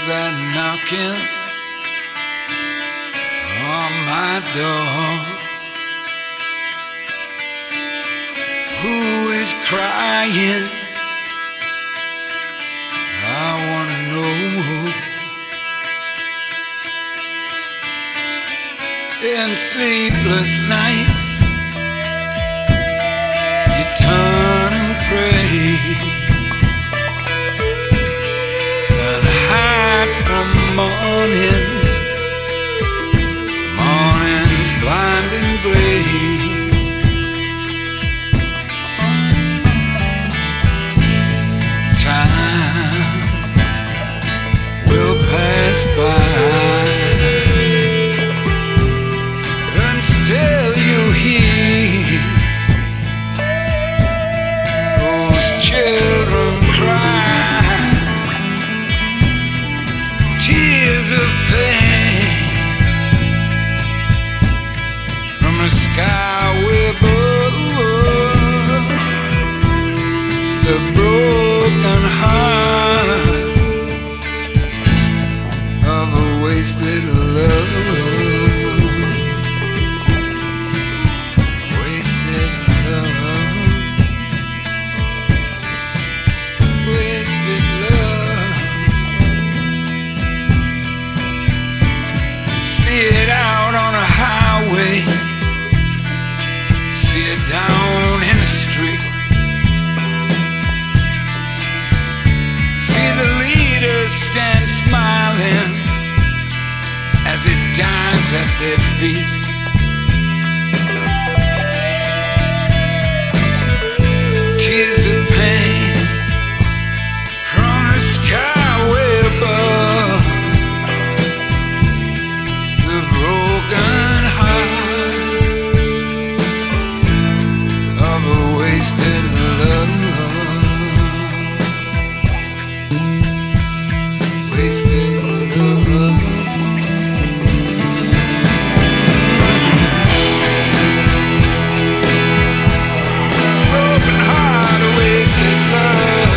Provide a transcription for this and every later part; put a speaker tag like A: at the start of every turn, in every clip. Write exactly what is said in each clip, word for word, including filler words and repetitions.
A: Who's that knocking on my door? Who is crying? I wanna know. In sleepless nights, you turn and pray and hide from mornings, mornings blind and gray. Time will pass by, and still you hear those children cry, tears of pain from the sky above. The broken heart of a wasted love. Wasted love. Wasted love. See it out on a highway, see it down in the street. Stand smiling as it dies at their feet. Tears of pain from the sky way above. The broken heart of a wasted love. Wasted love. Broken heart, wasted love.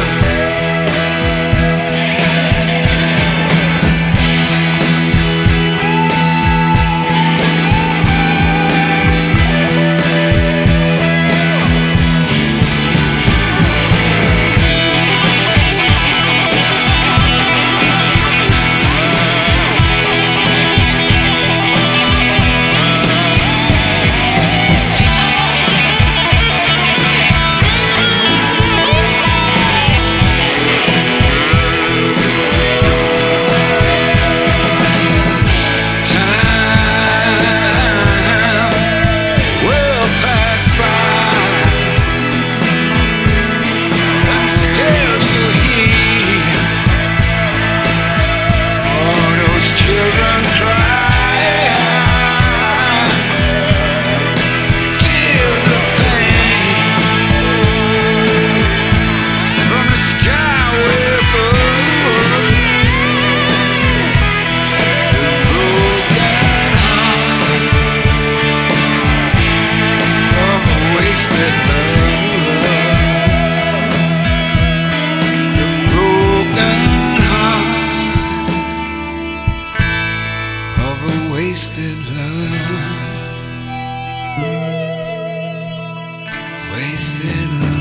A: Wasted love, wasted love.